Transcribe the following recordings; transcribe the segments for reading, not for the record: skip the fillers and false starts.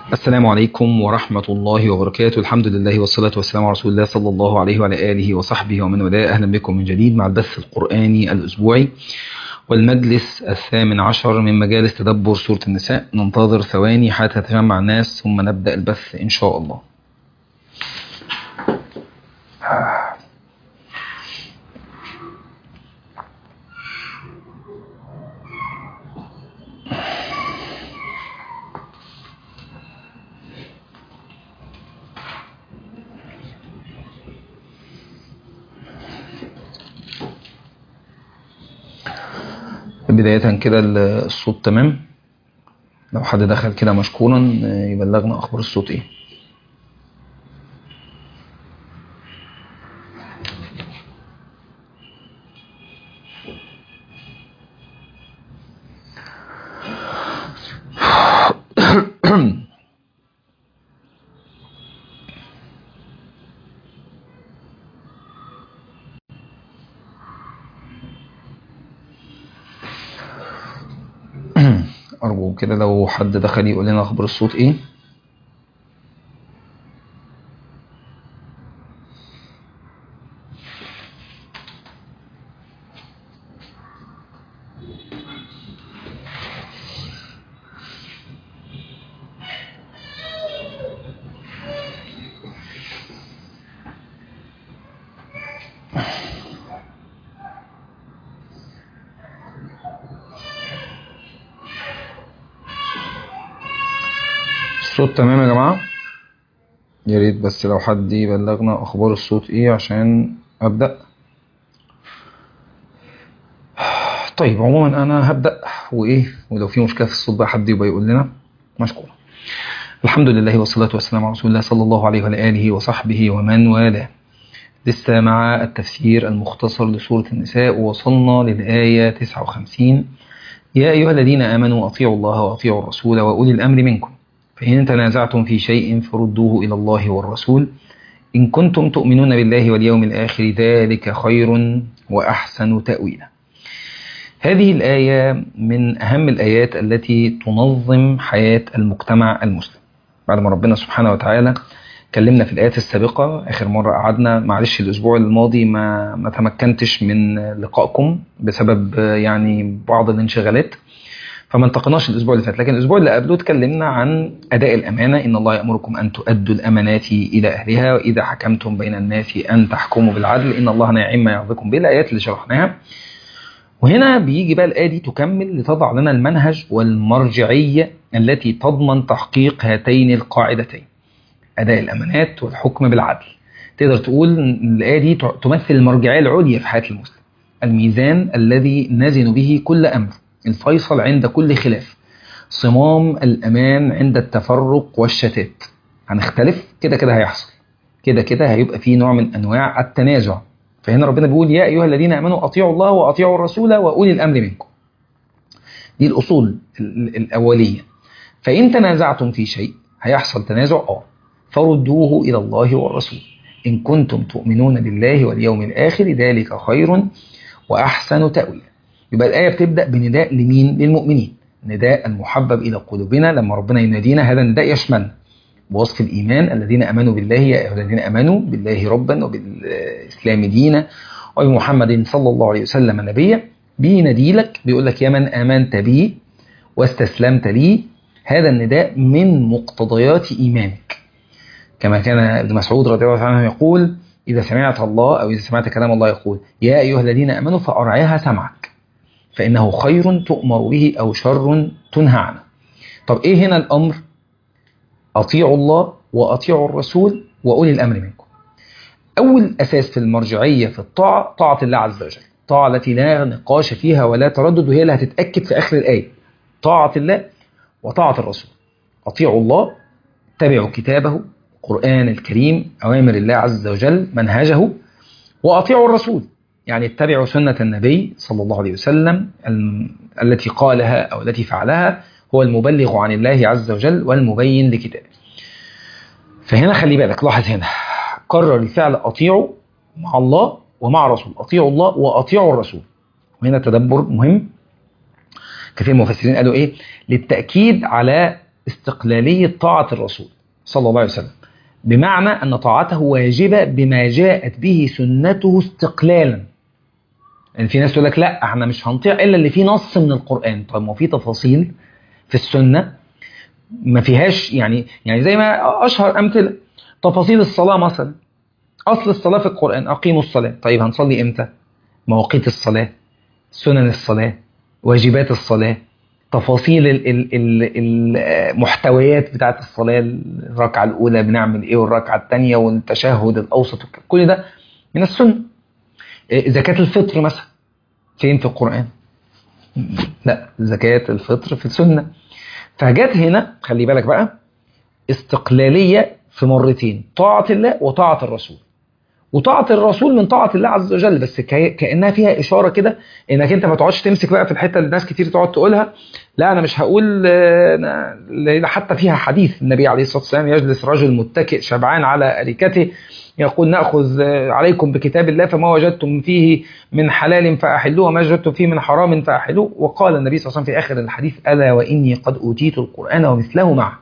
السلام عليكم ورحمة الله وبركاته. الحمد لله والصلاة والسلام على رسول الله صلى الله عليه وعلى آله وصحبه ومن والاه. أهلا بكم من جديد مع البث القرآني الأسبوعي والمجلس 18 من مجالس تدبر سورة النساء. ننتظر ثواني حتى تتجمع الناس ثم نبدأ البث إن شاء الله. بداية كده الصوت تمام؟ لو حد دخل كده مشكورا يبلغنا أخبار الصوت إيه. أرجو كده لو حد دخل يقول لنا أخبار الصوت إيه. الصوت تمام يا جماعة؟ يا ريت بس لو حد يبلغنا أخبار الصوت إيه عشان أبدأ. طيب عموما أنا هبدأ ولو في مشكلة في الصوت بقى حد يبقى يقول لنا. مشكور. الحمد لله والصلاة والسلام على رسول الله صلى الله عليه وعلى آله وصحبه ومن والاه. لسه مع التفسير المختصر لسورة النساء ووصلنا للآية 59. يا أيها الذين آمنوا أطيعوا الله وأطيعوا الرسول وأولي الأمر منكم فإن تنازعتم في شيء فردوه إلى الله والرسول إن كنتم تؤمنون بالله واليوم الآخر ذلك خير وأحسن تأويلا. هذه الآية من أهم الآيات التي تنظم حياة المجتمع المسلم. بعد ما ربنا سبحانه وتعالى كلمنا في الآيات السابقة، آخر مرة قعدنا معلش الأسبوع الماضي ما تمكنتش من لقائكم بسبب يعني بعض الانشغالات، فما التقناش الأسبوع اللي فات. لكن الأسبوع اللي قبله اتكلمنا عن أداء الأمانة. إن الله يأمركم أن تؤدوا الأمانات إلى أهلها وإذا حكمتم بين الناس أن تحكموا بالعدل إن الله نعم ما يعظكم به، الآيات اللي شرحناها. وهنا بيجي بقى الآية دي تكمل لتضع لنا المنهج والمرجعية التي تضمن تحقيق هاتين القاعدتين، أداء الأمانات والحكم بالعدل. تقدر تقول إن الآية دي تمثل المرجعية العليا في حياة المسلم، الميزان الذي نزن به كل أمر، الفيصل عند كل خلاف، صمام الأمان عند التفرق والشتات. هنختلف كده كده هيحصل، كده كده هيبقى فيه نوع من أنواع التنازع. فهنا ربنا بيقول يا أيها الذين آمنوا أطيعوا الله وأطيعوا الرسول وأولي الأمر منكم. دي الأصول الأولية. فإن تنازعتم في شيء، هيحصل تنازع فردوه إلى الله والرسول إن كنتم تؤمنون بالله واليوم الآخر ذلك خير وأحسن تأويلا. يبقى الآية بتبدأ بنداء لمين؟ للمؤمنين، نداء المحبب إلى قلوبنا. لما ربنا ينادينا هذا النداء يشملنا بوصف الإيمان، الذين آمنوا بالله يا أيها الذين آمنوا بالله ربا وبالإسلام دينا وبمحمد صلى الله عليه وسلم نبيا. بينادي لك بيقول لك يا من آمنت بي واستسلمت لي. هذا النداء من مقتضيات إيمانك، كما كان ابن مسعود رضي الله عنه يقول إذا سمعت الله أو إذا سمعت كلام الله يقول يا أيها الذين آمنوا فأرعها سمعك فإنه خير تؤمر به أو شر تنهى عنه. طب إيه هنا الأمر؟ أطيعوا الله وأطيعوا الرسول وأولي الأمر منكم. أول أساس في المرجعية في الطاعة طاعة الله عز وجل، الطاعة التي لا نقاش فيها ولا تردد، وهي اللي هتتأكد في آخر الآية. طاعة الله وطاعة الرسول. أطيعوا الله، اتبعوا كتابه القرآن الكريم، أوامر الله عز وجل منهجه، وأطيعوا الرسول يعني اتبعوا سنة النبي صلى الله عليه وسلم التي قالها أو التي فعلها، هو المبلغ عن الله عز وجل والمبين لكتابه. فهنا خلي بالك، لاحظ هنا قرر الفعل أطيعوا مع الله ومع رسول، أطيعوا الله وأطيعوا الرسول. وهنا تدبر مهم. كثير من المفسرين قالوا إيه؟ للتأكيد على استقلالية طاعة الرسول صلى الله عليه وسلم، بمعنى أن طاعته واجبة بما جاءت به سنته استقلالا. يعني في ناس تقول لك لا احنا مش هنطيع إلا اللي فيه نص من القرآن. طيب ما في تفاصيل في السنة ما فيهاش، يعني زي ما أشهر أمثلة تفاصيل الصلاة مثلا. أصل الصلاة في القرآن أقيموا الصلاة. طيب هنصلي إمتى؟ مواقيت الصلاة، سنن الصلاة، واجبات الصلاة، تفاصيل المحتويات بتاعت الصلاة، الركعة الأولى بنعمل إيه والركعة الثانية والتشهد الأوسط، كل ده من السنة. زكاة الفطر مثلا فين في القرآن؟ لا، زكاة الفطر في السنة. فجت هنا خلي بالك بقى استقلالية في مرتين، طاعة الله وطاعة الرسول. وطاعة الرسول من طاعة الله عز وجل، بس كأنها فيها إشارة كده إنك أنت ما تقعدش تمسك بقى في الحتة اللي الناس كتير تقعد تقولها لا أنا مش هقول. حتى فيها حديث النبي عليه الصلاة والسلام يجلس رجل متكئ شبعان على أريكته يقول نأخذ عليكم بكتاب الله فما وجدتم فيه من حلال فأحلوه وما وجدتم فيه من حرام فأحلوه. وقال النبي صلى الله عليه وسلم في آخر الحديث ألا وإني قد أوتيت القرآن ومثله معه.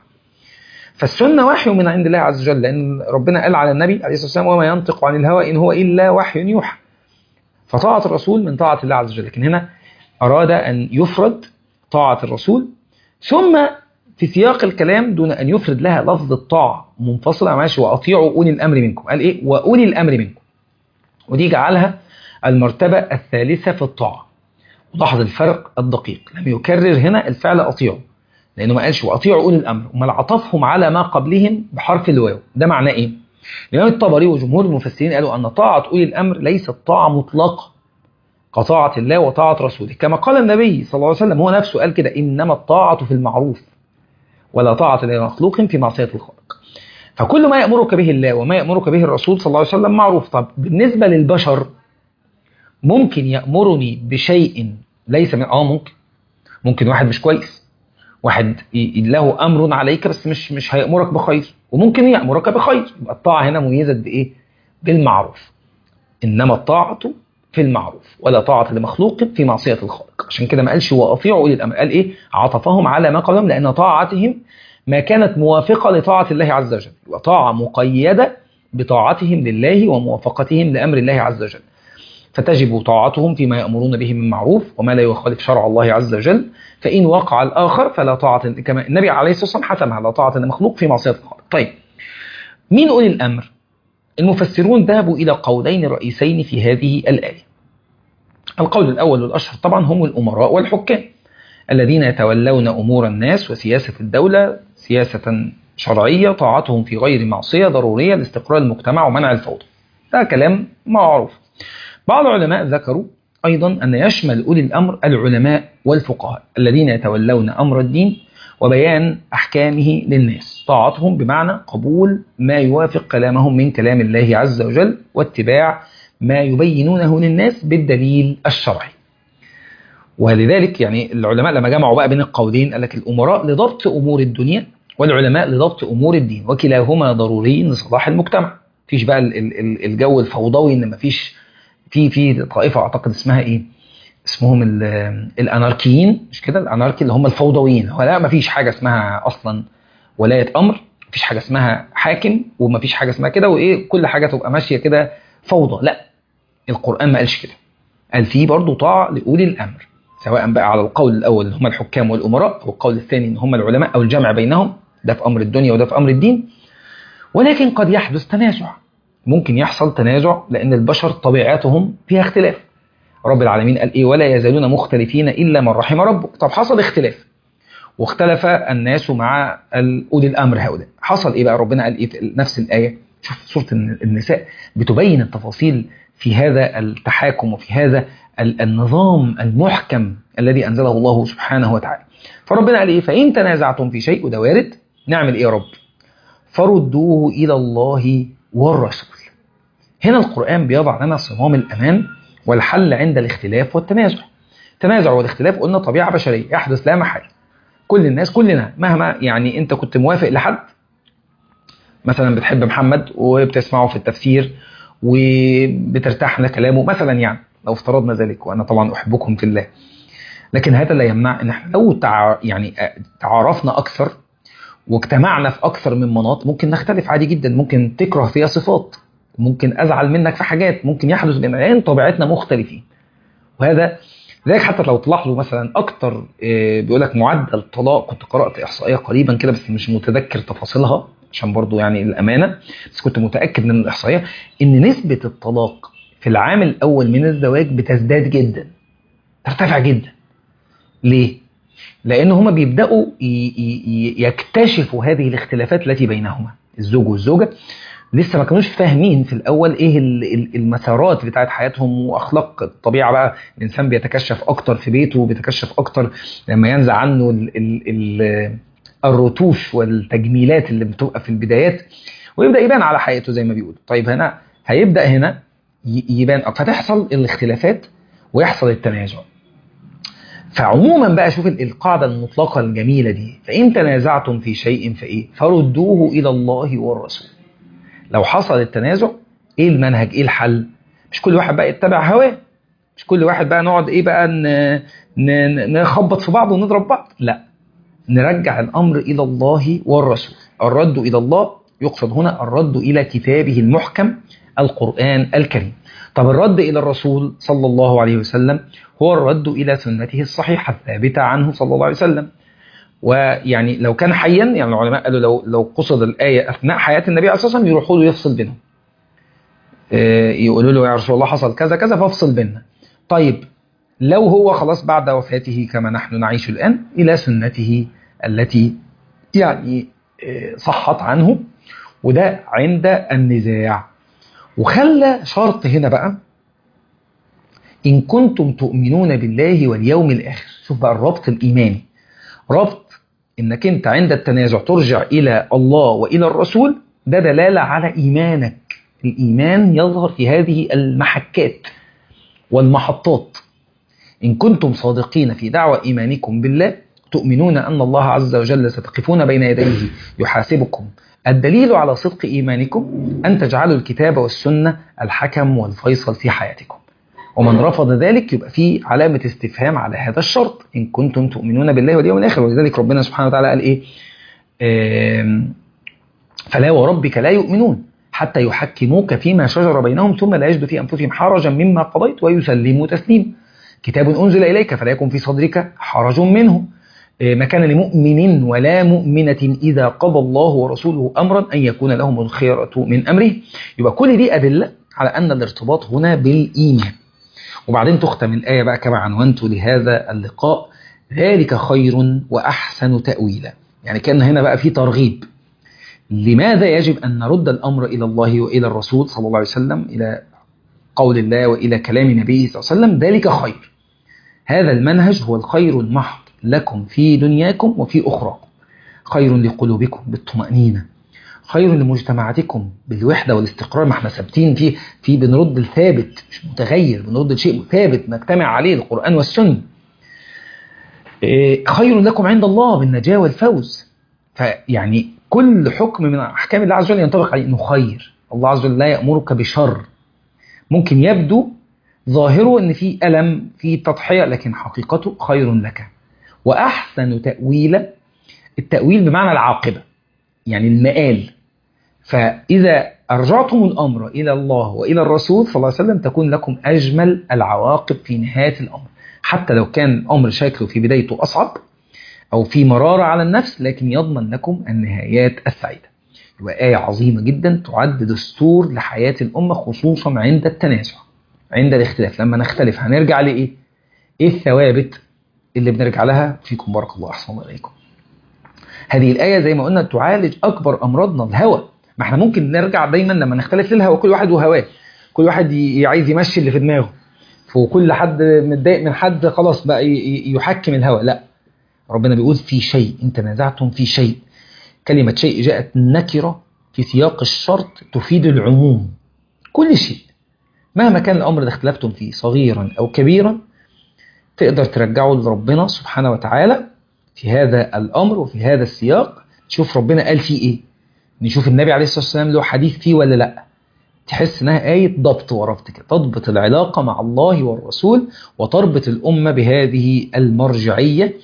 فالسنة وحي من عند الله عز وجل، لأن ربنا قال على النبي عليه الصلاة والسلام وما ينطق عن الهوى إن هو إلا وحي يوحى. فطاعة الرسول من طاعة الله عز وجل، لكن هنا أراد أن يفرد طاعة الرسول ثم في سياق الكلام دون أن يفرد لها لفظ الطاعة منفصلة. ماشي، وأطيعوا أولي الأمر منكم، قال إيه؟ وأولي الأمر منكم، ودي جعلها المرتبة الثالثة في الطاعة. ولاحظ الفرق الدقيق، لم يكرر هنا الفعل أطيعوا لأنه ما قالش وأطيعوا أولي الأمر، وما عطفهم على ما قبلهم بحرف الواو. ده معناه إيه؟ الإمام الطبري وجمهور المفسرين قالوا أن طاعة أولي الأمر ليست طاعة مطلقة كطاعة الله وطاعة رسوله، كما قال النبي صلى الله عليه وسلم، هو نفسه قال كده إنما الطاعة في المعروف ولا طاعة لمخلوق في معصية الخالق. فكل ما يأمرك به الله وما يأمرك به الرسول صلى الله عليه وسلم معروف. طب بالنسبة للبشر ممكن يأمرني بشيء ليس من ممكن واحد مش كويس، واحد له أمر عليك بس مش هيأمرك بخير، وممكن يأمرك بخير. يبقى الطاعة هنا مميزة بإيه؟ بالمعروف. إنما الطاعة في المعروف ولا طاعة لمخلوق في معصية الخالق. عشان كده ما قالش وأطيعوا أولي الأمر، قال إيه؟ عطفهم على ما قبلهم لأن طاعتهم ما كانت موافقة لطاعة الله عز وجل، وطاعة مقيدة بطاعتهم لله وموافقتهم لأمر الله عز وجل. فتجب طاعتهم فيما يأمرون به من معروف وما لا يخالف شرع الله عز وجل. فإن وقع الآخر فلا طاعة، كما النبي عليه الصلاة والسلام حسمها لا طاعة لمخلوق في معصية الخالق. طيب مين أولي الأمر؟ المفسرون ذهبوا إلى قولين رئيسين في هذه الآية. القول الأول والأشهر طبعا هم الأمراء والحكام الذين يتولون أمور الناس وسياسة الدولة سياسة شرعية طاعتهم في غير معصية ضرورية لاستقرار المجتمع ومنع الفوضى. ده كلام معروف. بعض العلماء ذكروا أيضا أن يشمل أولي الأمر العلماء والفقهاء الذين يتولون أمر الدين وبيان أحكامه للناس، طاعتهم بمعنى قبول ما يوافق كلامهم من كلام الله عز وجل واتباع ما يبينونه للناس بالدليل الشرعي. ولذلك يعني العلماء لما جمعوا بقى بين القولين قال لك الأمراء لضبط أمور الدنيا والعلماء لضبط أمور الدين، وكلاهما ضروري لصلاح المجتمع. مفيش بقى الجو الفوضوي ان مفيش في طائفة اعتقد اسمها ايه، اسمهم الاناركيين، مش كده؟ الاناركي اللي هم الفوضويين. هو لا، مفيش حاجة اسمها اصلا ولاية امر، مفيش حاجة اسمها حاكم، ومفيش حاجة اسمها كده وايه كل حاجة تبقى ماشية كده فوضى. لا، القرآن ما قالش كده، قال فيه برضو طاعة لأولي الامر، سواء بقى على القول الاول اللي هم الحكام والامراء، او القول الثاني ان هم العلماء، او الجمع بينهم، ده في امر الدنيا وده في امر الدين. ولكن قد يحدث تنازع، ممكن يحصل تنازع لأن البشر طبيعتهم فيها اختلاف. رب العالمين قال إيه؟ ولا يزالون مختلفين إلا من رحم ربك. طب حصل اختلاف واختلف الناس مع أولي الأمر هؤلاء، حصل إيه بقى؟ ربنا قال إيه في نفس الآية؟ شوف سورة النساء بتبين التفاصيل في هذا التحاكم وفي هذا النظام المحكم الذي أنزله الله سبحانه وتعالى. فربنا قال إيه؟ فإن تنازعتم في شيء، وده وارد، نعمل إيه يا رب؟ فردوه إلى الله والرسول. هنا القرآن بيضع لنا صمام الأمان والحل عند الاختلاف والتنازع. التنازع والاختلاف قلنا طبيعة بشرية يحدث لا محالة. كل الناس كلنا مهما يعني أنت كنت موافق لحد، مثلا بتحب محمد وبتسمعه في التفسير وبترتاح لكلامه مثلا، يعني لو افترضنا ذلك، وأنا طبعا أحبكم في الله، لكن هذا لا يمنع أن احنا لو يعني تعارفنا أكثر واجتمعنا في أكثر من مناط ممكن نختلف عادي جدا، ممكن تكره فيها صفات، ممكن أزعل منك في حاجات، ممكن يحدث بيننا لأن طبيعتنا مختلفين. وهذا لذلك حتى لو تلاحظوا مثلا أكتر بيقول لك معدل طلاق، كنت قرأت إحصائية قريبا كده بس مش متذكر تفاصيلها عشان برضو يعني الأمانة، بس كنت متأكد من الإحصائية إن نسبة الطلاق في العام الأول من الزواج بتزداد جدا، ترتفع جدا. ليه؟ لأن هما بيبدأوا يكتشفوا هذه الاختلافات التي بينهما، الزوج والزوجة لسه ما كانوش فاهمين في الأول إيه المسارات بتاعت حياتهم وأخلاق الطبيعة. بقى الإنسان بيتكشف أكتر في بيته وبيتكشف أكتر لما ينزع عنه الرتوش والتجميلات اللي بتبقى في البدايات، ويبدأ يبان على حقيقته زي ما بيقولوا. طيب هنا هيبدأ هنا يبان، فتحصل الاختلافات ويحصل التنازع. فعموما بقى شوف القاعدة المطلقة الجميلة دي، فإن تنازعتم في شيء فإيه فردوه إلى الله والرسول. لو حصل التنازع إيه المنهج، إيه الحل؟ مش كل واحد بقى يتبع هواه، مش كل واحد بقى نقعد إيه بقى نخبط في بعض ونضرب بعض، لا، نرجع الأمر إلى الله والرسول. الرد إلى الله يقصد هنا الرد إلى كتابه المحكم القرآن الكريم. طب الرد إلى الرسول صلى الله عليه وسلم هو الرد إلى سنته الصحيحة الثابتة عنه صلى الله عليه وسلم. ويعني لو كان حيا، يعني العلماء قالوا لو قصد الآية أثناء حياة النبي عليه الصلاة والسلام يروحوا له يفصل بينهم، يقولوا له يا رسول الله حصل كذا كذا فافصل بيننا. طيب لو هو خلاص بعد وفاته كما نحن نعيش الآن إلى سنته التي يعني صحت عنه، وده عند النزاع. وخلى شرط هنا بقى إن كنتم تؤمنون بالله واليوم الآخر. شوف بقى الربط الإيماني، ربط إنك أنت عند التنازع ترجع إلى الله وإلى الرسول، ده دلالة على إيمانك. الإيمان يظهر في هذه المحكات والمحطات. إن كنتم صادقين في دعوة إيمانكم بالله، تؤمنون أن الله عز وجل ستقفون بين يديه يحاسبكم. الدليل على صدق إيمانكم أن تجعلوا الكتاب والسنة الحكم والفيصل في حياتكم. ومن رفض ذلك يبقى فيه علامة استفهام على هذا الشرط، إن كنتم تؤمنون بالله واليوم الآخر. ولذلك ربنا سبحانه وتعالى قال إيه؟ فلا وربك لا يؤمنون حتى يحكموك فيما شجر بينهم ثم لا يجدوا في أنفسهم حرجا مما قضيت ويسلموا تسليما. كتاب أنزل إليك فلا يكن في صدرك حرج منه، ما كان لمؤمن ولا مؤمنة إذا قضى الله ورسوله أمرا أن يكون لهم الخيرة من أمره. يبقى كل دي أدلة على أن الارتباط هنا بالإيمان. وبعدين تختم الآية بقى كما عنونت لهذا اللقاء: ذلك خير وأحسن تأويلا. يعني كان هنا بقى في ترغيب. لماذا يجب أن نرد الأمر إلى الله وإلى الرسول صلى الله عليه وسلم، إلى قول الله وإلى كلام نبيه صلى الله عليه وسلم؟ ذلك خير، هذا المنهج هو الخير المحض لكم في دنياكم وفي أخراكم، خير لقلوبكم بالطمأنينة، خير لمجتمعاتكم بالوحدة والاستقرار. ما احنا ثابتين في بنرد الثابت مش متغير، بنرد الشيء ثابت نجتمع عليه القرآن والسنة. خير لكم عند الله بالنجاة والفوز. فيعني كل حكم من أحكام الله عز وجل ينطبق عليه إنه خير. الله عز وجل لا يأمرك بشر. ممكن يبدو ظاهره إن في ألم في تضحية، لكن حقيقته خير لك. وأحسن تأويل، التأويل بمعنى العاقبة يعني المآل. فإذا أرجعتم الأمر إلى الله وإلى الرسول صلى الله عليه وسلم تكون لكم أجمل العواقب في نهاية الأمر، حتى لو كان الأمر شكله في بدايته أصعب أو في مرارة على النفس، لكن يضمن لكم النهايات السعيدة. يبقى آية عظيمة جدا تعد دستور لحياة الأمة، خصوصا عند التنازع، عند الاختلاف. لما نختلف هنرجع لإيه؟ إيه الثوابت اللي بنرجع لها؟ فيكم بارك الله، أحسن الله إليكم. هذه الآية زي ما قلنا تعالج أكبر أمراضنا، الهوى. ما احنا ممكن نرجع دايما لما نختلف للهوى، كل واحد وهواه، كل واحد عايز يمشي اللي في دماغه، وكل حد متضايق من حد خلاص بقى يحكم الهوى. لا، ربنا بيقول في شيء إن تنازعتم في شيء. كلمة شيء جاءت نكرة في سياق الشرط تفيد العموم. كل شيء مهما كان الأمر اللي اختلفتم فيه صغيرا أو كبيرا تقدر ترجعه لربنا سبحانه وتعالى في هذا الأمر وفي هذا السياق. تشوف ربنا قال فيه إيه، نشوف النبي عليه الصلاة والسلام له حديث فيه ولا لأ. تحس إنها آية ضبط وربط كده، تضبط العلاقة مع الله والرسول وتربط الأمة بهذه المرجعية.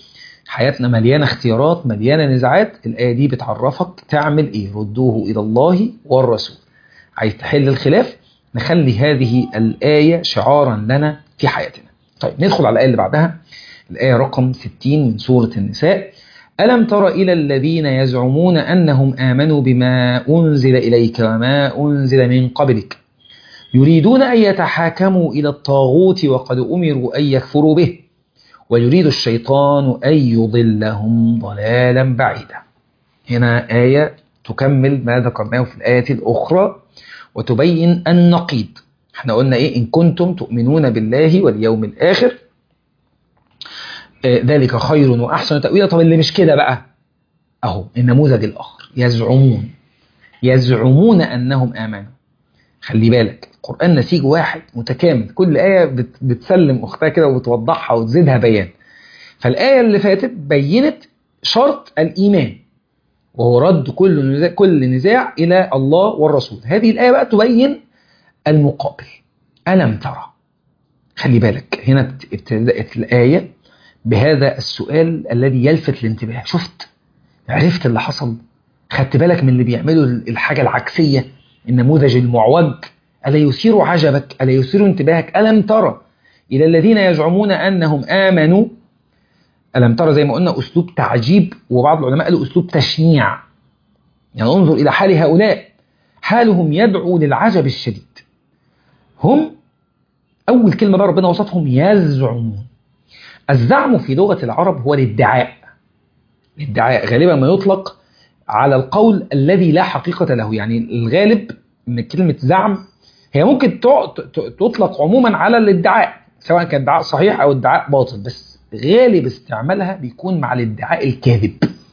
حياتنا مليانة اختيارات، مليانة نزاعات. الآية دي بتعرفك تعمل إيه. ردوه إلى الله والرسول. عايز تحل الخلاف، نخلي هذه الآية شعارا لنا في حياتنا. طيب ندخل على الآية اللي بعدها، الآية رقم 60 من سورة النساء. ألم تر إلى الذين يزعمون أنهم آمنوا بما أنزل إليك وما أنزل من قبلك يريدون أن يتحاكموا إلى الطاغوت وقد أمروا أن يكفروا به ويريد الشيطان أن يضلهم ضلالا بعيدا. هنا آية تكمل ما ذكرناه في الآية الأخرى وتبين النقيض. احنا قلنا إيه؟ إن كنتم تؤمنون بالله واليوم الآخر ذلك خير وأحسن تأويلا. طب اللي مش كده بقى أهو النموذج الآخر، يزعمون أنهم آمنوا. خلي بالك القرآن نسيج واحد متكامل، كل آية بتسلم أختها كده وبتوضحها وتزيدها بيان. فالآية اللي فاتت بينت شرط الإيمان وهو رد كل نزاع إلى الله والرسول. هذه الآية بقى تبين المقابل. ألم ترى. خلي بالك هنا ابتدأت الآية بهذا السؤال الذي يلفت الانتباه. شفت؟ عرفت اللي حصل؟ خدت بالك من اللي بيعملوا الحاجة العكسية، النموذج المعوج؟ ألا يثير عجبك؟ ألا يثير انتباهك؟ ألم ترى إلى الذين يزعمون أنهم آمنوا. ألم ترى زي ما قلنا أسلوب تعجيب، وبعض العلماء قالوا أسلوب تشنيع. يعني انظر إلى حال هؤلاء، حالهم يدعو للعجب الشديد. هم أول كلمة بقى ربنا وصفهم يزعمون. الزعم في لغة العرب هو الادعاء. الادعاء غالبا ما يطلق على القول الذي لا حقيقة له. يعني الغالب ان كلمة زعم هي ممكن تطلق عموما على الادعاء، سواء كان ادعاء صحيح او ادعاء باطل، بس غالب استعمالها بيكون مع الادعاء الكاذب.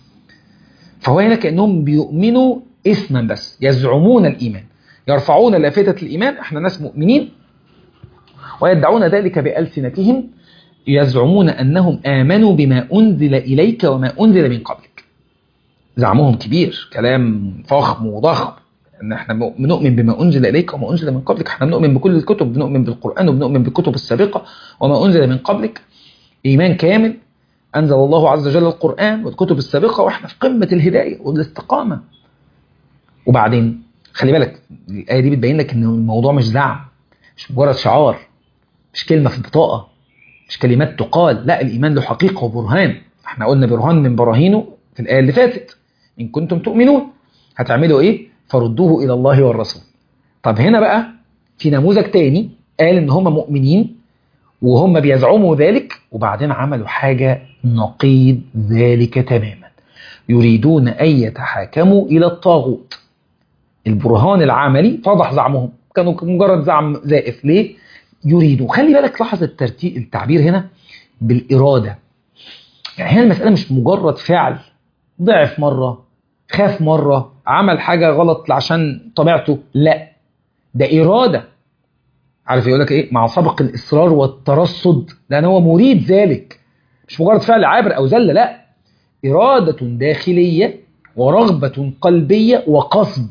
فهو هنا كأنهم بيؤمنوا اسما بس، يزعمون الإيمان، يرفعون لافتة الإيمان، احنا ناس مؤمنين، ويدعون ذلك بألسنتهم، يزعمون أنهم آمنوا بما أنزل إليك وما أنزل من قبلك. زعمهم كبير، كلام فخم وضخم، ان احنا بنؤمن بما أنزل إليك وما أنزل من قبلك. احنا بنؤمن بكل الكتب، بنؤمن بالقرآن وبنؤمن بالكتب السابقة وما أنزل من قبلك. إيمان كامل. أنزل الله عز وجل القرآن والكتب السابقة وإحنا في قمة الهداية والاستقامة. وبعدين خلي بالك الآية دي بتبين لك إن الموضوع مش زعم، مش مجرد شعار، مش كلمة في البطاقة، مش كلمات تقال. لا، الإيمان له حقيقة وبرهان. احنا قلنا برهان من براهينه في الآية اللي فاتت. إن كنتم تؤمنون هتعملوا إيه؟ فردوه إلى الله والرسول. طب هنا بقى في نموذج تاني قال إن هم مؤمنين وهم بيزعموا ذلك، وبعدين عملوا حاجة نقيض ذلك تماما. يريدون أن يتحاكموا إلى الطاغوت. البرهان العملي فضح زعمهم، كانوا مجرد زعم زائف. ليه؟ يريدوا. خلي بالك لاحظ التعبير هنا بالإرادة. يعني هنا المسألة مش مجرد فعل، ضعف مرة، خاف مرة، عمل حاجة غلط عشان طبيعته. لا، ده إرادة. عارف يقول لك ايه؟ مع سبق الاصرار والترصد، لان هو مريد ذلك، مش مجرد فعل عابر او زله. لا، اراده داخليه ورغبه قلبيه وقصد.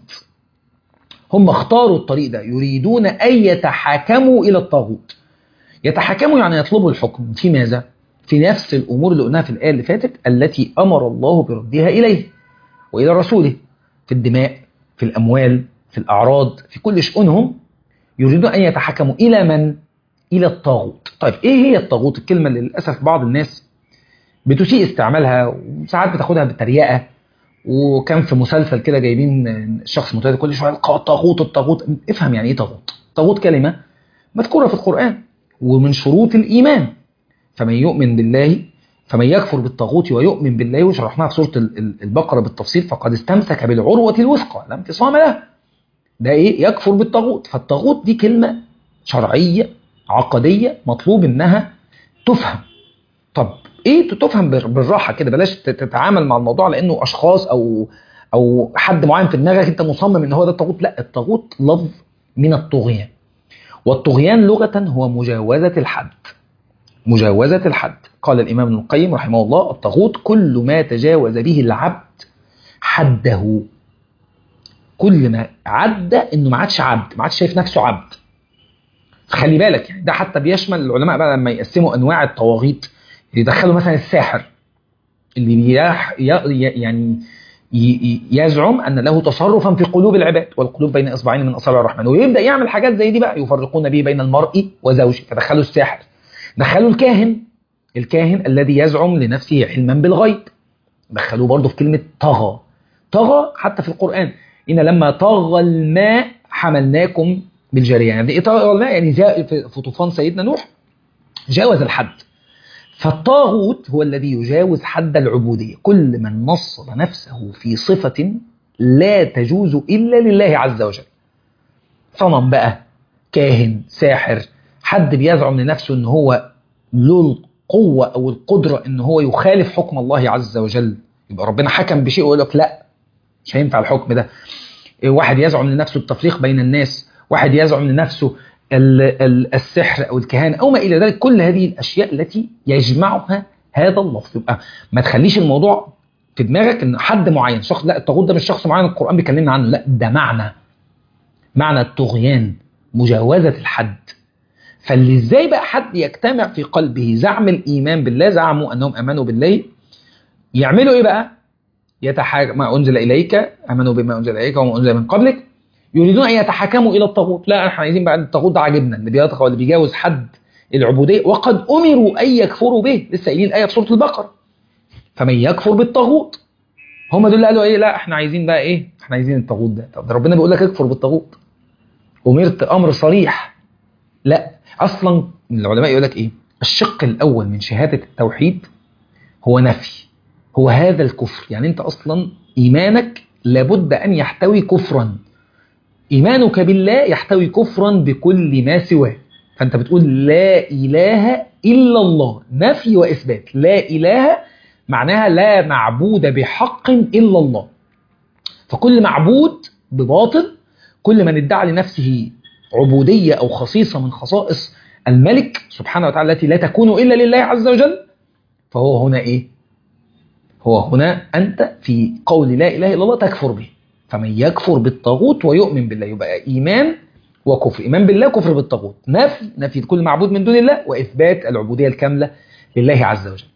هم اختاروا الطريق ده. يريدون ان يتحاكموا الى الطاغوت. يتحاكموا يعني يطلبوا الحكم في ماذا؟ في نفس الامور اللي قلناها في الايه اللي فاتت، التي امر الله بردها اليه والى رسوله، في الدماء، في الاموال، في الاعراض، في كل شؤونهم. يريدون أن يتحكموا إلى من؟ إلى الطاغوت. طيب إيه هي الطاغوت؟ الكلمة اللي للأسف بعض الناس بتسيء استعمالها وساعات بتاخدها بالتريقة. وكان في مسلسل كده جايبين شخص متوالي كل شوية الطاغوت الطاغوت. افهم يعني إيه طاغوت؟ طاغوت كلمة مذكورة في القرآن ومن شروط الإيمان. فمن يؤمن بالله، فمن يكفر بالطاغوت ويؤمن بالله، وشرحناها في سورة البقرة بالتفصيل، فقد استمسك بالعروة الوثقى لا انفصام لها. ده ايه؟ يكفر بالطاغوت. فالطاغوت دي كلمة شرعية عقدية مطلوب انها تفهم. طب ايه تفهم بالراحة كده، بلاش تتعامل مع الموضوع لانه اشخاص او حد معين في دماغك انت مصمم ان هو ده الطاغوت. لا، الطاغوت لفظ من الطغيان، والطغيان لغة هو مجاوزة الحد. مجاوزة الحد. قال الامام ابن القيم رحمه الله: الطاغوت كل ما تجاوز به العبد حده. كل ما عدى انه ما عادش عبد، ما عادش شايف نفسه عبد. خلي بالك يعني ده حتى بيشمل العلماء بقى لما يقسموا انواع الطواغيت، يدخلوا مثلا الساحر. اللي يعني يزعم أن له تصرفا في قلوب العباد، والقلوب بين إصبعين من أصابع الرحمن، ويبدأ يعمل حاجات زي دي بقى، يفرقون به بين المرء وزوجه، فدخلوا الساحر، دخلوا الكاهن الذي يزعم لنفسه علما بالغيب، دخلوه برضه في كلمة طغى حتى في القرآن، إن لما طغى الماء حملناكم بالجارية. يعني إيه طغى الماء؟ يعني في طوفان سيدنا نوح جاوز الحد. فالطاغوت هو الذي يجاوز حد العبودية، كل من نصب نفسه في صفة لا تجوز إلا لله عز وجل، صنم بقى، كاهن، ساحر، حد بيزعم لنفسه إن هو له القوة أو القدرة إن هو يخالف حكم الله عز وجل، يبقى ربنا حكم بشيء ويقول لك لا مش هينفع الحكم ده. واحد يزعم لنفسه التفريق بين الناس، واحد يزعم لنفسه السحر أو الكهانة أو ما إلى ذلك، كل هذه الأشياء التي يجمعها هذا اللفظ. يبقى ما تخليش الموضوع في دماغك إن حد معين شخص، لا الطاغوت ده مش شخص معين القرآن بيكلمنا عنه، لا ده معنى الطغيان، مجاوزة الحد. فاللي ازاي بقى حد يجتمع في قلبه زعم الإيمان بالله، زعموا أنهم أمنوا بالله، يعملوا إيه بقى؟ ما أنزل إليك، أمنوا بما أنزل إليك وما أنزل من قبلك، يريدون أن يتحكموا إلى الطاغوت. لا احنا عايزين بقى الطاغوت ده عاجبنا، اللي بيطغى واللي بيجاوز حد العبودية، وقد أمروا أن يكفروا به، لسه قايلين الآية في سورة البقرة، فمن يكفر بالطاغوت. هم دول اللي قالوا إيه؟ لا احنا عايزين بقى إيه؟ احنا عايزين الطاغوت ده. طب ده ربنا بيقول لك اكفر بالطاغوت، أمرت أمر صريح. لا أصلا العلماء يقول لك إيه؟ الشق الأول من شهادة التوحيد هو نفي، هو هذا الكفر. يعني أنت أصلا إيمانك لابد أن يحتوي كفرا، إيمانك بالله يحتوي كفرا بكل ما سواه. فأنت بتقول لا إله إلا الله، نفي وإثبات. لا إله معناها لا معبود بحق إلا الله، فكل معبود بباطل، كل من ادعى لنفسه عبودية أو خصيصة من خصائص الملك سبحانه وتعالى التي لا تكون إلا لله عز وجل، فهو هنا إيه؟ هو هنا أنت في قول لا إله إلا الله تكفر به. فمن يكفر بالطاغوت ويؤمن بالله، يبقى إيمان وكفر، إيمان بالله كفر بالطاغوت، نفي كل معبود من دون الله، وإثبات العبودية الكاملة لله عز وجل.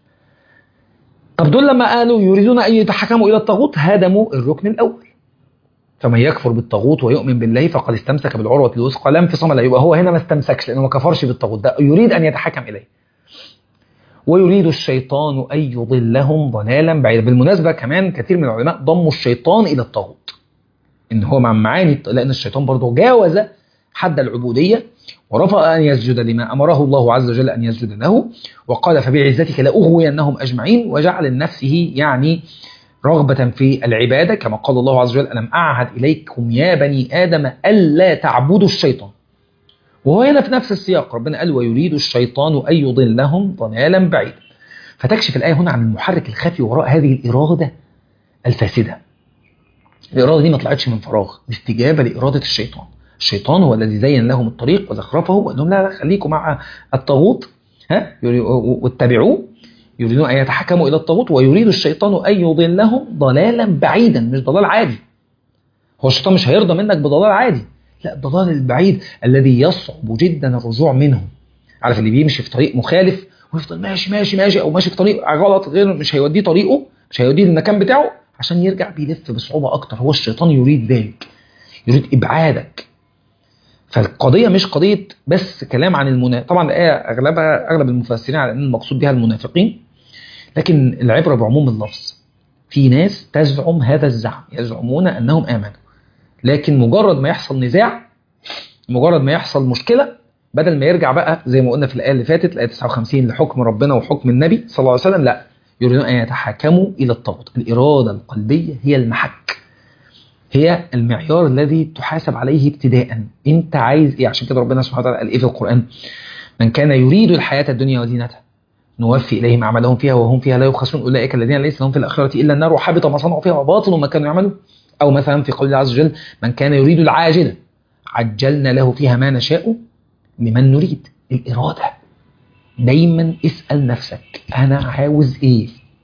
طب دول لما قالوا يريدون أن يتحكموا إلى الطاغوت هدموا الركن الأول، فمن يكفر بالطاغوت ويؤمن بالله فقد استمسك بالعروة الوثقى لا انفصام لها. يبقى هو هنا ما استمسكش لأنه ما كفرش بالطاغوت، ده يريد أن يتحكم إليه. ويريد الشيطان أن يضلهم ضلالا بعيدا. بالمناسبة كمان كثير من العلماء ضموا الشيطان إلى الطاغوت، إن هو مع معاني، لأن الشيطان برضه جاوز حد العبودية ورفض أن يسجد لما أمره الله عز وجل أن يسجد له، وقال فبعزتك لأغوينهم أجمعين، وجعل لنفسه يعني رغبة في العبادة، كما قال الله عز وجل ألم أعهد إليكم يا بني آدم ألا تعبدوا الشيطان. وهو هنا في نفس السياق ربنا قال ويريد الشيطان أن يضلهم ضلالا بعيدا. فتكشف الآية هنا عن المحرك الخفي وراء هذه الإرادة الفاسدة. الإرادة دي ما طلعتش من فراغ، دي استجابة لإرادة الشيطان. الشيطان هو الذي زين لهم الطريق وزخرفه وقال لهم لا خليكم مع الطاغوت واتبعوه، يريدون أن يتحكموا إلى الطاغوت، ويريد الشيطان أن يضلهم ضلالا بعيدا، مش ضلال عادي. هو الشيطان مش هيرضى منك بضلال عادي، لا الضلال البعيد الذي يصعب جدا الرجوع منه. عارف اللي بيمشي في طريق مخالف ويفضل ماشي أو ماشي في طريق غلط، غير مش هيوديه طريقه، مش هيوديه للمكان بتاعه، عشان يرجع بيلف بصعوبة أكتر. هو الشيطان يريد ذلك، يريد إبعادك. فالقضية مش قضية بس كلام عن المنافق، طبعا الآية أغلب المفسرين على أن المقصود بها المنافقين، لكن العبرة بعموم اللفظ. في ناس تزعم هذا الزعم، يزعمون أنهم آمنوا، لكن مجرد ما يحصل نزاع، مجرد ما يحصل مشكلة، بدل ما يرجع بقى زي ما قلنا في الآية اللي فاتت الآية 59 لحكم ربنا وحكم النبي صلى الله عليه وسلم، لا يريدون أن يتحكموا إلى الطاغوت. الإرادة القلبية هي المحك، هي المعيار الذي تحاسب عليه ابتداء. انت عايز ايه؟ عشان كده ربنا سبحانه وتعالى قال ايه في القرآن؟ من كان يريد الحياة الدنيا وزينتها نوفي إليهم أعمالهم فيها وهم فيها لا يبخسون أولئك الذين ليس لهم في الآخرة إلا النار وحبط ما صنعوا فيها وباطل ما كانوا يعملون. أو مثلا في قول الله عز وجل من كان يريد العاجلة عجلنا له فيها ما نشاء لمن نريد. الإرادة دايما اسأل نفسك أنا عاوز إيه؟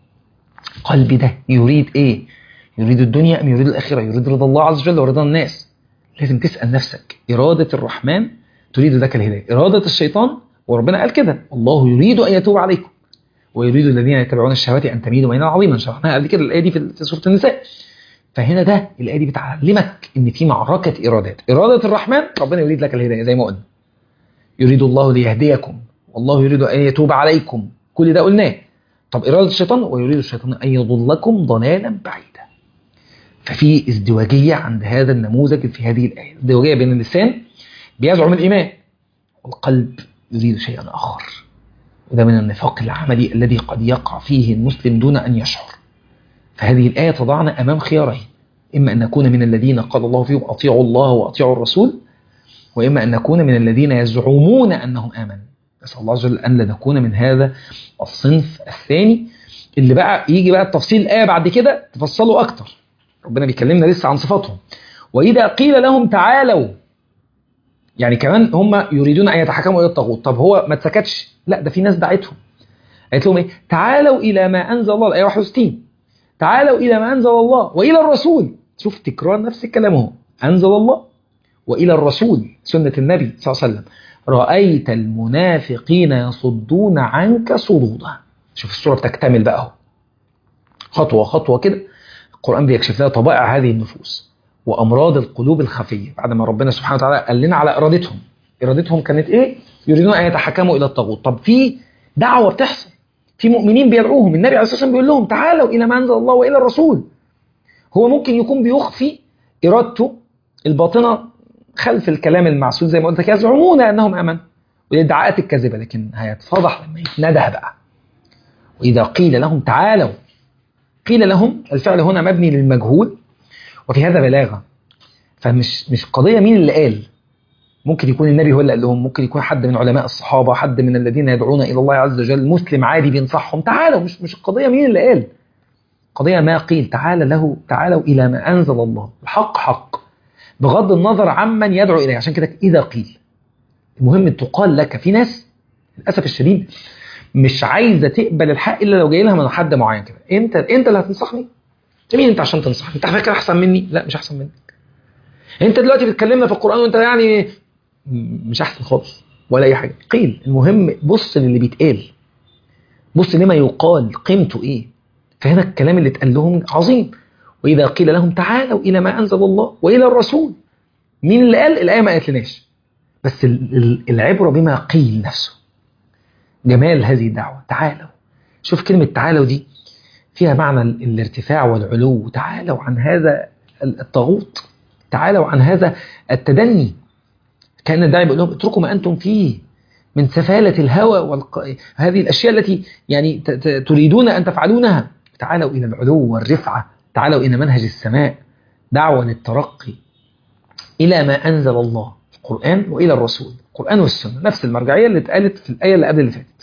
قلبي ده يريد إيه؟ يريد الدنيا أم يريد الآخرة؟ يريد رضا الله عز وجل ورضا الناس؟ لازم تسأل نفسك. إرادة الرحمن تريد ذاك الهداية، إرادة الشيطان وربنا قال كده الله يريد أن يتوب عليكم ويريد الذين يتبعون الشهوات أن تميلوا ميلا عظيما. شرحناها قبل كده الآية دي في سورة النساء. فهنا ده الآية دي بتعلمك إن في معركة إرادات. إرادة الرحمن ربنا يريد لك الهداية زي ما قلنا، يريد الله ليهديكم والله يريد أن يتوب عليكم، كل ده قلناه. طب إرادة الشيطان ويريد الشيطان أن يضلكم ضلالا بعيدا. ففي ازدواجية عند هذا النموذج في هذه الآية، ازدواجية بين اللسان بيزعم الإيمان والقلب يريد شيئا آخر، وده من النفاق العملي الذي قد يقع فيه المسلم دون أن يشعر. فهذه الآية تضعنا أمام خيارين، إما أن نكون من الذين قال الله فيهم أطيعوا الله وأطيعوا الرسول، وإما أن نكون من الذين يزعمون أنهم آمنوا. نسأل الله عز وجل أن لا نكون من هذا الصنف الثاني اللي بقى يجي بقى التفصيل الآية بعد كده تفصلوا أكتر. ربنا بيكلمنا لسه عن صفاتهم. وإذا قيل لهم تعالوا، يعني كمان هم يريدون أن يتحكموا إلى الطاغوت. طب هو ما اتسكتش، لا ده في ناس دعتهم قالت لهم إيه؟ تعالوا إلى ما أنزل الله، الآية 61. تعالوا إلى ما أنزل الله وإلى الرسول. شوف تكرار نفس الكلام اهو، أنزل الله وإلى الرسول، سنة النبي صلى الله عليه وسلم. رأيت المنافقين يصدون عنك صدودا. شوف السورة بتكتمل بقى اهو، خطوة خطوة كده القرآن بيكشف لنا طبائع هذه النفوس وأمراض القلوب الخفية، بعد ما ربنا سبحانه وتعالى قال لنا على إرادتهم. إرادتهم كانت إيه؟ يريدون أن يتحكموا إلى الطاغوت. طب في دعوة بتحصل، في مؤمنين بيدعوهم، النبي عليه الصلاة والسلام بيقول لهم تعالوا إلى ما أنزل الله وإلى الرسول. هو ممكن يكون بيخفي إرادته الباطنة خلف الكلام المعسول زي ما قلت لك، يزعمون أنهم آمنوا، والادعاءات الكاذبة، لكن هيتفضح لما يتنده بقى. وإذا قيل لهم تعالوا، قيل لهم الفعل هنا مبني للمجهول، وفي هذا بلاغة. فمش قضية مين اللي قال، ممكن يكون النبي هو اللي قال لهم، ممكن يكون حد من علماء الصحابة، حد من الذين يدعون إلى الله عز وجل، مسلم عادي بينصحهم تعالوا. مش القضية مين اللي قال، قضية ما قيل. تعالوا إلى ما أنزل الله، الحق حق بغض النظر عمن يدعو إليه. عشان كده إذا قيل، المهم تقال لك. في ناس للأسف الشديد مش عايزة تقبل الحق إلا لو جاي لها من حد معين كده. انت اللي هتنصحني؟ مين انت عشان تنصحني؟ انت فاكر احسن مني؟ لا مش احسن منك. انت دلوقتي بتكلمنا في القرآن وانت يعني مش احسن خالص ولا اي حاجة. قيل، المهم بص للي بيتقال، بص لما يقال قيمته ايه. فهنا الكلام اللي اتقال لهم عظيم. واذا قيل لهم تعالوا الى ما انزل الله والى الرسول، مين اللي قال؟ الايه ما قالت لناش، بس العبرة بما قيل نفسه، جمال هذه الدعوة. تعالوا، شوف كلمة تعالوا دي فيها معنى الارتفاع والعلو. تعالوا عن هذا الطاغوت، تعالوا عن هذا التدني. كان الداعي بيقول لهم اتركوا ما أنتم فيه من سفالة الهوى هذه الأشياء التي يعني تريدون أن تفعلونها. تعالوا إلى العلو والرفعة، تعالوا إلى منهج السماء، دعوة للترقي إلى ما أنزل الله في القرآن وإلى الرسول، القرآن والسنة، نفس المرجعية اللي اتقالت في الآية اللي قبل اللي فاتت،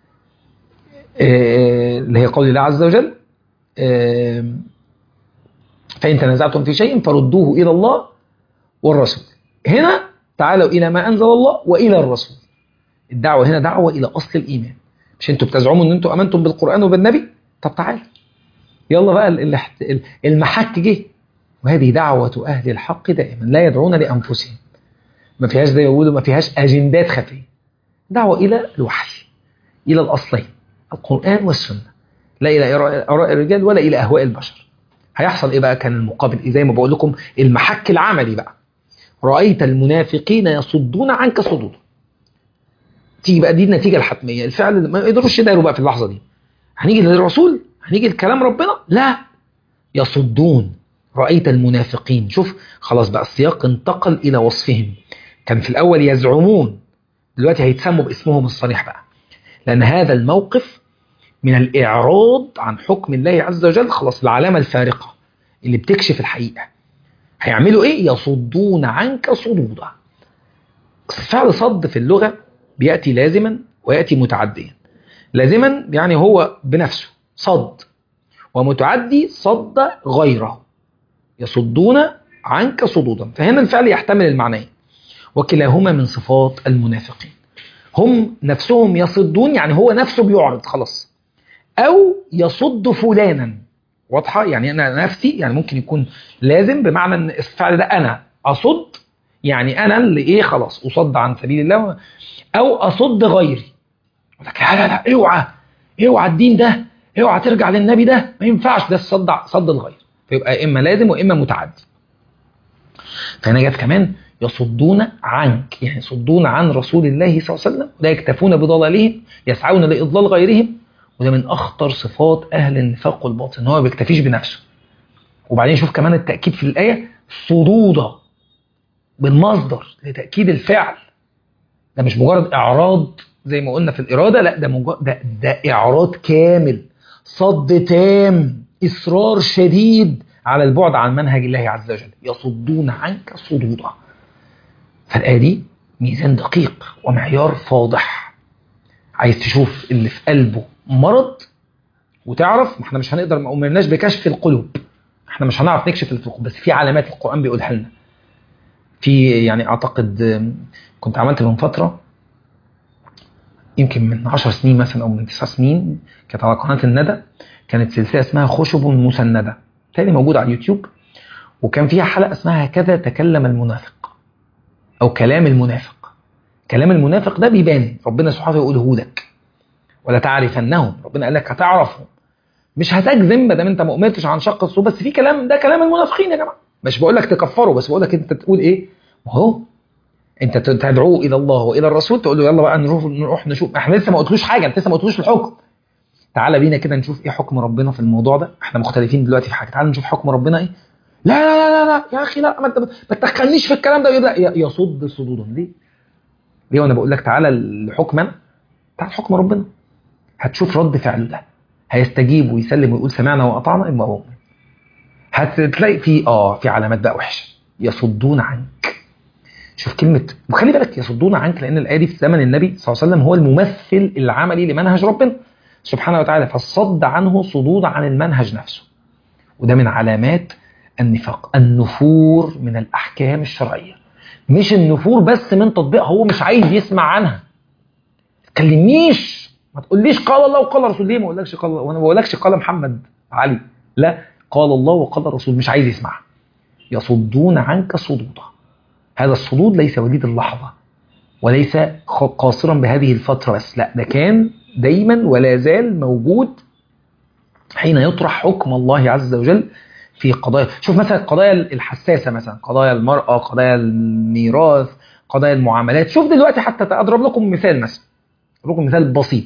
اللي هي قول الله عز وجل فإن تنازعتم في شيء فردوه إلى الله والرسول. هنا تعالوا إلى ما أنزل الله وإلى الرسول. الدعوة هنا دعوة إلى أصل الإيمان. مش أنتوا بتزعموا أن أنتوا أمنتم بالقرآن وبالنبي؟ طب تعالوا يلا بقى المحك جه. وهذه دعوة أهل الحق دائما، لا يدعون لأنفسهم، ما فيهاش زي يقولوا ما فيهاش أجندات خفية. دعوة إلى الوحي، إلى الأصلين القرآن والسنة، لا إلى آراء الرجال ولا إلى أهواء البشر. هيحصل إيه بقى؟ كان المقابل زي ما بقول لكم المحك العملي بقى. رأيت المنافقين يصدون عنك صدودا. تيجي بقى دي النتيجة الحتمية، الفعل ما يقدروش يداروا بقى في اللحظة دي. هنيجي للرسول، هنيجي لكلام ربنا، لا يصدون. رأيت المنافقين، شوف خلاص بقى السياق انتقل إلى وصفهم. كان في الأول يزعمون، دلوقتي هيتسموا باسمهم الصريح بقى، لأن هذا الموقف من الإعراض عن حكم الله عز وجل. خلاص العلامة الفارقة اللي بتكشف الحقيقة. هيعملوا إيه؟ يصدون عنك صدودا. فعل صد في اللغة بيأتي لازما ويأتي متعديا. لازما يعني هو بنفسه صد، ومتعدي صد غيره. يصدون عنك صدودا، فهنا الفعل يحتمل المعنيين، وكلاهما من صفات المنافقين. هم نفسهم يصدون، يعني هو نفسه بيعرض خلاص، أو يصد فلانا. واضحة؟ يعني أنا نفسي، يعني ممكن يكون لازم بمعنى أن الفعل ده أنا أصد، يعني أنا اللي إيه خلاص أصد عن سبيل الله، أو أصد غيري. لك لا لا لا اوعى اوعى الدين ده، اوعى ترجع للنبي ده، ما ينفعش، ده صد الغير. فيبقى اما لازم واما متعدي. فهنا جت كمان يصدون عنك، يعني يصدون عن رسول الله صلى الله عليه وسلم، لا يكتفون بضلالهم، يسعون لاضلال غيرهم. وده من اخطر صفات اهل النفاق والباطن، هو ما بيكتفيش بنفسه. وبعدين شوف كمان التاكيد في الايه، صدودا بالمصدر لتاكيد الفعل. ده مش مجرد اعراض زي ما قلنا في الاراده، لا ده مجرد ده اعراض كامل، صد تام، اصرار شديد على البعد عن منهج الله عز وجل. يصدون عنك صدودا. فالآية دي ميزان دقيق ومعيار فاضح. عايز تشوف اللي في قلبه مرض وتعرف، ما احنا مش هنقدر، ما أمرناش بكشف القلوب، احنا مش هنعرف نكشف اللي في القلوب، بس في علامات القرآن بيقولها لنا. في يعني أعتقد كنت عملت من فترة، يمكن من 10 سنين مثلا أو من 9 سنين، كانت على قناة الندى، كانت سلسلة اسمها خشب مسندة، تاني موجودة على اليوتيوب. وكان فيها حلقة اسمها هكذا تكلم المنافق، أو كلام المنافق. كلام المنافق ده بيبان، ربنا سبحانه يقوله لك، ولا تعرفنهم، ربنا قال لك هتعرفهم، مش هتجزم ما دام انت ما امرتش عن شق الصدور، بس في كلام، ده كلام المنافقين يا جماعه، مش بقول لك تكفره، بس بقول لك انت تقول ايه. وهو انت تدعوه الى الله والى الرسول، تقول له يلا بقى نروح نشوف، احنا لسه ما قلتلوش حاجه، انت لسه ما قلتلوش الحكم، تعالى بينا كده نشوف ايه حكم ربنا في الموضوع ده، احنا مختلفين دلوقتي في حاجه، تعالى نشوف حكم ربنا ايه. لا لا لا لا, لا. يا اخي لا، ما تدخلنيش في الكلام ده، يبدا يصد صدودا. ليه وانا بقول لك تعالى لحكمنا، تعالى حكم ربنا، هتشوف رد فعله ده، هيستجيب ويسلم ويقول سمعنا واطعنا، اما هو هتلاقي في علامات بقى وحشه. يصدون عنك، شوف كلمه، وخلي بالك يصدون عنك، لان الايه دي في زمن النبي صلى الله عليه وسلم هو الممثل العملي لمنهج ربنا سبحانه وتعالى، فالصد عنه صدود عن المنهج نفسه. وده من علامات النفاق، النفور من الاحكام الشرعيه، مش النفور بس من تطبيقها، هو مش عايز يسمع عنها. تكلمنيش، ما تقوليش قال الله وقال رسول، ليه ما اقولكش قال الله، وانا ما بقولكش قال محمد علي، لا، قال الله وقال الرسول، مش عايز يسمع. يصدون عنك صدودا. هذا الصدود ليس وليد اللحظه، وليس قاصرا بهذه الفتره بس، لا، ده كان دايما ولا زال موجود حين يطرح حكم الله عز وجل في قضايا. شوف مثلا القضايا الحساسه، مثلا قضايا المراه، قضايا الميراث، قضايا المعاملات. شوف دلوقتي حتى اضرب لكم مثال، مثلا اضرب لكم مثال بسيط.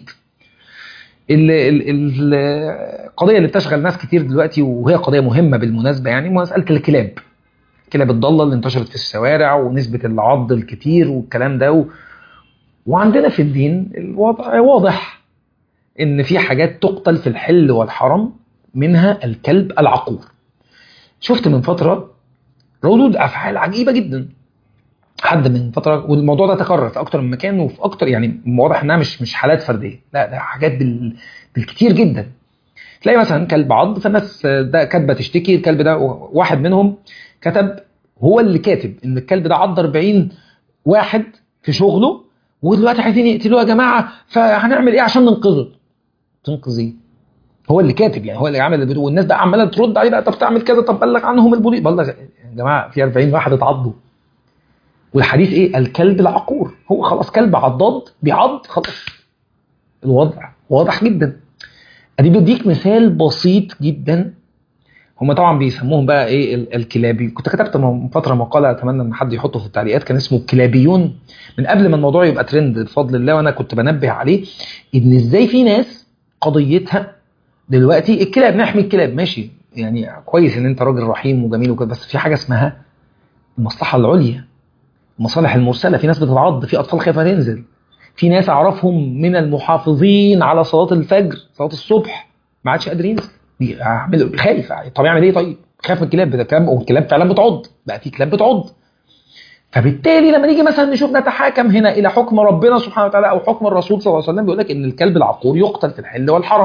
القضيه اللي بتشغل ناس كتير دلوقتي، وهي قضيه مهمه بالمناسبه، يعني مساله الكلاب، الكلاب الضاله اللي انتشرت في الشوارع، ونسبه العض الكتير والكلام ده وعندنا في الدين الوضع واضح ان في حاجات تقتل في الحل والحرم، منها الكلب العقور. شفت من فتره ردود افعال عجيبه جدا، حد من فتره، والموضوع ده تكرر في اكتر من مكان وفي اكتر، يعني واضح انها مش حالات فرديه، لا ده حاجات بالكتير جدا. تلاقي مثلا كلب عض، فالناس ده كاتبه تشتكي الكلب ده، واحد منهم كتب، هو اللي كاتب ان الكلب ده عض 40 واحد في شغله، ودلوقتي عايزين يقتلوه يا جماعه، فهنعمل ايه عشان ننقذه؟ تنقذ ايه؟ هو اللي كاتب، يعني هو اللي عامل الفيديو، والناس بقى عماله ترد عليه بقى، طب تعمل كذا، طب بلغ عنهم البوليس، بلغ يا جماعه في 40 واحد اتعضوا، والحديث ايه؟ الكلب العقور، هو خلاص كلب عضاد بيعض، خلاص الوضع واضح جدا. ادي بديك مثال بسيط جدا. هم طبعا بيسموهم بقى ايه؟ الكلابي. كنت كتبت من فتره مقاله، اتمنى ان حد يحطه في التعليقات، كان اسمه الكلابيون، من قبل ما الموضوع يبقى ترند بفضل الله، وانا كنت بنبه عليه ان ازاي في ناس قضيتها دلوقتي الكلاب، نحمي الكلاب، ماشي، يعني كويس ان انت راجل رحيم وجميل وكده، بس في حاجه اسمها المصلحه العليا، المصالح المرسله. في ناس بتتعض، في اطفال خايفه تنزل، في ناس اعرفهم من المحافظين على صلاه الفجر، صلاه الصبح، ما عادش قادر ينزل، خايف. طب يعمل ايه؟ طيب خايف من الكلاب، والكلاب فعلا بتعض، بقى في كلاب بتعض. فبالتالي لما نيجي مثلا نشوف نتحاكم هنا الى حكم ربنا سبحانه وتعالى او حكم الرسول صلى الله عليه وسلم، بيقول لك ان الكلب العقور يقتل في الحل والحرم،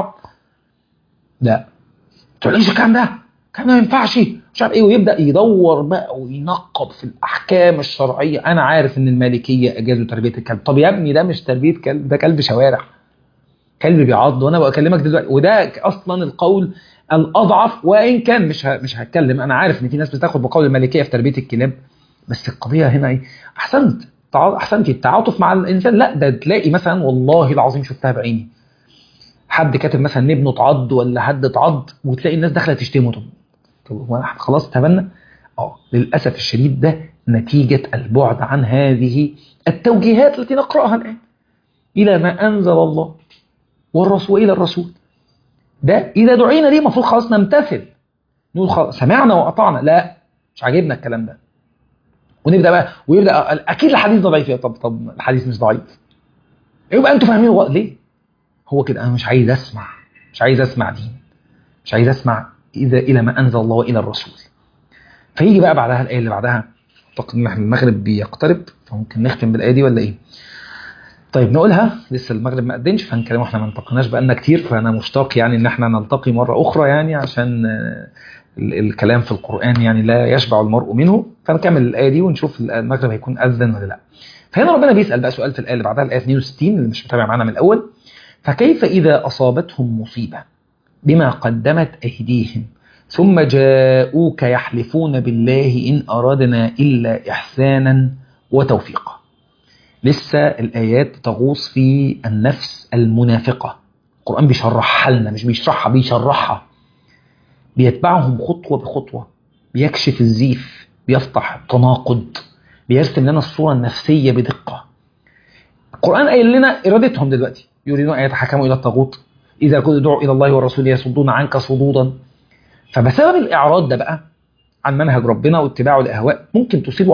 لا تقوليش الكلام ده، الكلام ده ما ينفعش، مش عارف ايه، ويبدا يدور بقى وينقب في الاحكام الشرعيه. انا عارف ان المالكيه اجازوا تربيه الكلب، طب يا ابني ده مش تربيه كلب، ده كلب شوارع، كلب بيعض، وانا بكلمك دلوقتي، وده اصلا القول الاضعف، وان كان مش هتكلم، انا عارف ان في ناس بتاخد بقول المالكيه في تربيه الكلاب، بس القضيه هنا ايه؟ احسنت في التعاطف مع الانسان، لا ده تلاقي مثلا، والله العظيم شفتها بعيني، حد كاتب مثلا ابنه اتعض ولا حد اتعض، وتلاقي الناس داخله تشتمه. طب هو احنا خلاص اتهبلنا؟ للاسف الشديد ده نتيجه البعد عن هذه التوجيهات التي نقراها الان الى ما انزل الله والرسول الى الرسول. ده اذا دعينا ليه المفروض خلاص نمتثل، نقول خلاص سمعنا واطعنا. لا، مش عاجبنا الكلام ده، ونبدا بقى ويبدا اكيد الحديث ده ضعيف. طب الحديث مش ضعيف، يبقى انتوا فاهمين ليه هو كده. انا مش عايز اسمع، مش عايز اسمع دين، مش عايز اسمع اذا الى ما انزل الله والى الرسول. فيجي بقى بعدها الايه اللي بعدها، اعتقد ان المغرب بيقترب، فممكن نختم بالايه دي ولا ايه؟ طيب نقولها، لسه المغرب ما قدمش، فهنكلم احنا ما انتقناش بقالنا كتير، فانا مشتاق يعني ان احنا نلتقي مره اخرى، يعني عشان الكلام في القران يعني لا يشبع المرء منه. فنكمل الايه دي ونشوف المغرب هيكون اذن ولا لا. فهنا ربنا بيسال بقى سؤال في الايه اللي بعدها، الايه 62 اللي مش متابع معانا من الاول. فكيف اذا اصابتهم مصيبه بما قدمت ايديهم ثم جاءوك يحلفون بالله إن أرادنا إلا إحسانا وتوفيقا. لسه الآيات تغوص في النفس المنافقة. القرآن بيشرحها لنا، مش بيشرحها، بيشرحها، بيتبعهم خطوة بخطوة، بيكشف الزيف، بيفتح التناقض، بيرسم لنا الصورة النفسية بدقة. القرآن قايل لنا إرادتهم دلوقتي، يريدون أن يتحكموا إلى الطاغوت إذا كنتم دعوا إلى الله والرسول يصدون عنك صدودا. فبسبب الإعراض ده بقى عن منهج ربنا واتباعه الأهواء ممكن تصيبه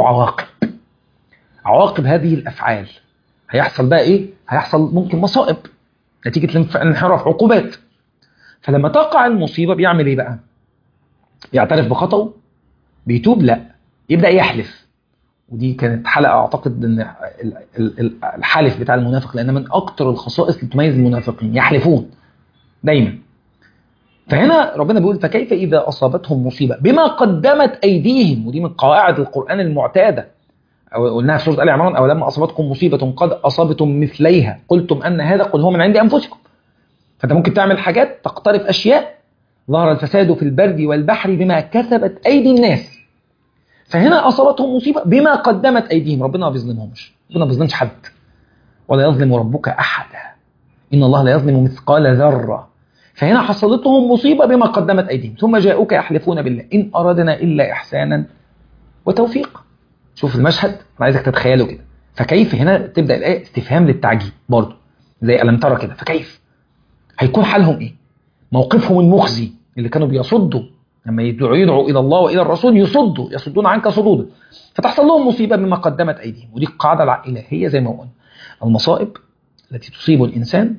عواقب هذه الأفعال. هيحصل بقى إيه؟ هيحصل ممكن مصائب نتيجة الانحراف، عقوبات. فلما تقع المصيبة بيعمل إيه بقى؟ يعترف بخطأه؟ بيتوب؟ لا، يبدأ يحلف. ودي كانت حلقة أعتقد أن الحلف بتاع المنافق، لأن من أكتر الخصائص اللي تميز المنافقين يحلفون دايما. فهنا ربنا بيقول فكيف إذا أصابتهم مصيبة بما قدمت أيديهم، ودي من قواعد القرآن المعتادة، أو قلناها في سورة آل عمران، أو لما أصابتكم مصيبة قد أصابتم مثليها قلتم أن هذا قل هو من عند أنفسكم. فأنت ممكن تعمل حاجات، تقترف أشياء، ظهر الفساد في البر والبحر بما كسبت أيدي الناس. فهنا أصابتهم مصيبة بما قدمت أيديهم. ربنا ما بيظلمهمش، ربنا ما بيظلمش حد، ولا يظلم ربك أحدا إن الله لا يظلم مثقال ذرة. فهنا حصلتهم مصيبة بما قدمت أيديهم ثم جاءوك يحلفون بالله إن أرادنا إلا إحسانا وتوفيقا. شوف المشهد، أنا عايزك تتخيله كده. فكيف هنا تبدأ الآية استفهام للتعجيب برضه، زي ألم ترى كده. فكيف هيكون حالهم إيه؟ موقفهم المخزي اللي كانوا بيصدوا لما يدعوا إلى الله وإلى الرسول، يصدون عنك صدودا. فتحصل لهم مصيبة بما قدمت أيديهم. ودي القاعدة الإلهية زي ما قلنا، المصائب التي تصيب الإنسان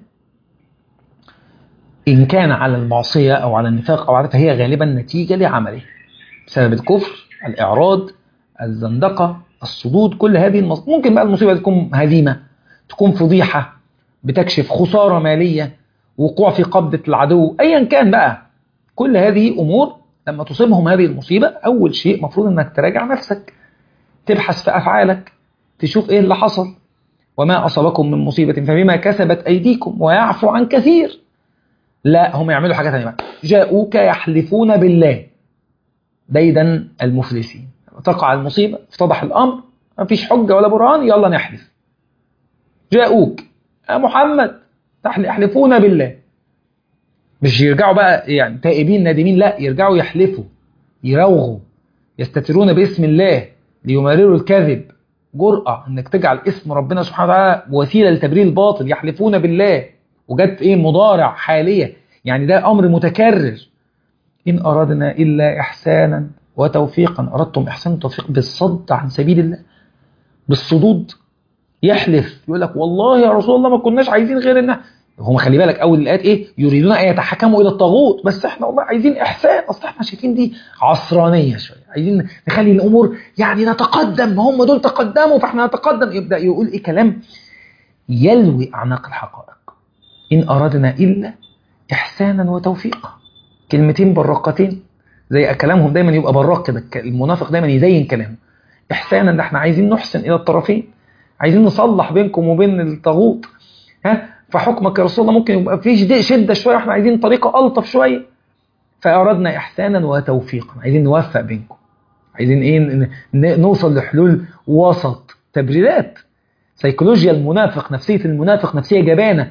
إن كان على المعصية أو على النفاق أو على، فهي غالبا نتيجة لعمله بسبب الكفر، الإعراض، الزندقة، الصدود. كل هذه ممكن بقى المصيبة تكون هزيمة، تكون فضيحة، بتكشف خسارة مالية، وقوع في قبضة العدو، أيا كان بقى. كل هذه أمور لما تصيبهم هذه المصيبة، أول شيء مفروض أنك تراجع نفسك، تبحث في أفعالك، تشوف إيه اللي حصل. وما أصابكم من مصيبة فبما كسبت أيديكم ويعفو عن كثير. لا، هم يعملوا حاجة ثانية بقى. جاءوك يحلفون بالله، ديدا المفلسين. تقع المصيبة، افتضح الأمر، ما فيش حجة ولا برهان، يلا نحلف. جاءوك يا محمد يحلفون بالله، مش يرجعوا بقى يعني تائبين نادمين، لا، يرجعوا يحلفوا، يراوغوا، يستترون باسم الله ليمرروا الكذب. جرأة انك تجعل اسم ربنا سبحانه وتعالى وسيلة لتبرير الباطل. يحلفون بالله، وجدت ايه؟ مضارع، حالية، يعني ده امر متكرر. ان ارادنا الا احسانا وتوفيقا. اردتم احسان وتوفيق بالصد عن سبيل الله، بالصدود. يحلف يقول لك والله يا رسول الله ما كناش عايزين غير ان هم، خلي بالك اول الايات ايه؟ يريدون ان يتحكموا الى الطاغوت، بس احنا والله عايزين احسان. اصل احنا شايفين دي عصرانيه شويه، عايزين نخلي الامور يعني نتقدم، ما هم دول تقدموا فاحنا نتقدم. يبدا يقول ايه؟ كلام يلوي اعناق الحقائق. ان ارادنا الا احسانا وتوفيقا، كلمتين براقتين، زي كلامهم دايما يبقى براق كده. المنافق دايما يزين كلامه. احسانا، ده احنا عايزين نحسن الى الطرفين، عايزين نصلح بينكم وبين الطاغوت. فحكمك يا رسول الله ممكن يبقى فيه شدة شوية، واحنا عايزين طريقة ألطف شوية. فأردنا إحسانا وتوفيقا، عايزين نوفق بينكم، عايزين إيه؟ نوصل لحلول وسط. تبريرات، سيكولوجيا المنافق، نفسية المنافق نفسية جبانة،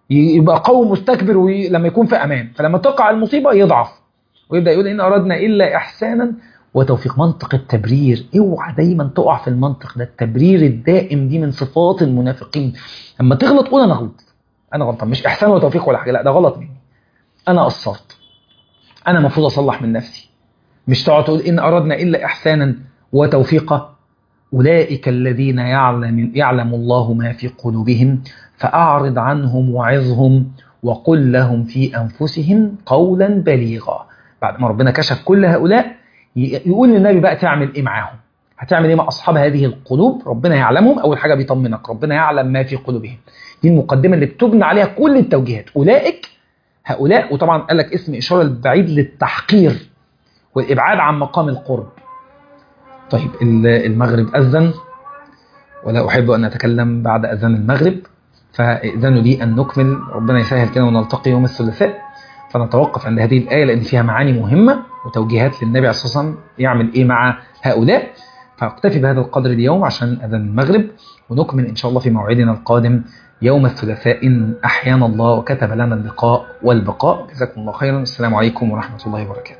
يبقى قوي مستكبر لما يكون في امان، فلما تقع المصيبه يضعف ويبدا يقول ان اردنا الا احسانا وتوفيق. منطق التبرير، اوعى دايما تقع في المنطق ده. التبرير الدائم دي من صفات المنافقين. لما تغلط قول انا غلط، انا غلطان، مش احسان وتوفيق ولا حاجه، لا ده غلط مني، انا قصرت، انا المفروض اصلح من نفسي. مش تقعد تقول ان اردنا الا احسانا وتوفيقا. اولئك الذين يعلم الله ما في قلوبهم فاعرض عنهم وعظهم وقل لهم في انفسهم قولا بليغا. بعد ما ربنا كشف كل هؤلاء يقول للنبي بقى تعمل ايه معاهم، هتعمل ايه مع اصحاب هذه القلوب. ربنا يعلمهم، اول حاجه بيطمنك ربنا يعلم ما في قلوبهم. دي المقدمه اللي بتبنى عليها كل التوجيهات. اولئك هؤلاء، وطبعا قال لك اسم اشاره البعيد للتحقير والابعاد عن مقام القرب. طيب المغرب اذن ولا احب ان اتكلم بعد اذان المغرب، فاذنوا لي ان نكمل. ربنا يسهل كده ونلتقي يوم الثلاثاء، فنتوقف عند هذه الآية لأن فيها معاني مهمة وتوجيهات للنبي عليه الصلاة والسلام يعمل إيه مع هؤلاء. فاقتفي بهذا القدر اليوم عشان أذان المغرب، ونكمل إن شاء الله في موعدنا القادم يوم الثلاثاء إن أحيانا الله وكتب لنا اللقاء والبقاء. جزاكم الله خيرا. السلام عليكم ورحمة الله وبركاته.